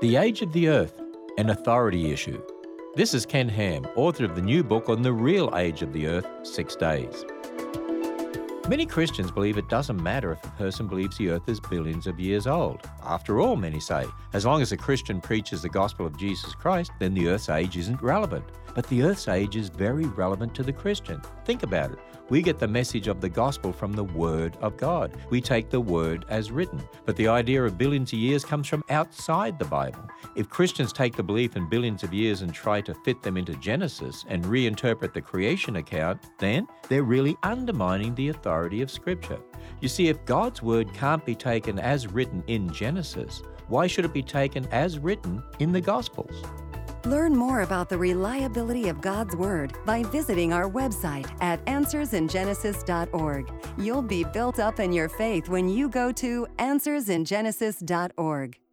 The Age of the Earth, an authority issue. This is Ken Ham, author of the new book on the real age of the Earth, 6 Days. Many Christians believe it doesn't matter if a person believes the Earth is billions of years old. After all, many say, as long as a Christian preaches the gospel of Jesus Christ, then the Earth's age isn't relevant. But the Earth's age is very relevant to the Christian. Think about it. We get the message of the gospel from the Word of God. We take the Word as written. But the idea of billions of years comes from outside the Bible. If Christians take the belief in billions of years and try to fit them into Genesis and reinterpret the creation account, then they're really undermining the authority of Scripture. You see, if God's Word can't be taken as written in Genesis, why should it be taken as written in the Gospels? Learn more about the reliability of God's Word by visiting our website at answersingenesis.org. You'll be built up in your faith when you go to answersingenesis.org.